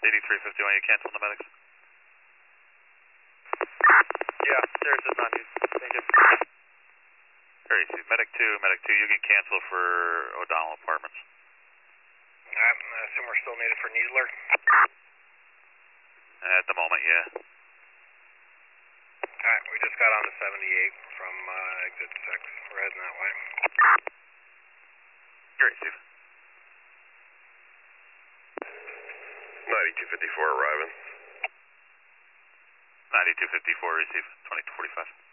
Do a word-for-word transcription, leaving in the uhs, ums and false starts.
eighty-three fifty-one, you cancel the medics? Yeah, Sarah says not used. Thank you. Very easy. Medic two, Medic two, you can cancel for O'Donnell Apartments. Alright, I assume we're still needed for Needler. At the moment, yeah. Alright, we just got on to seventy-eight from uh, exit six. We're heading that way. Great, Steve. ninety-two fifty-four arriving. ninety-two fifty-four, receive, twenty-two forty-five.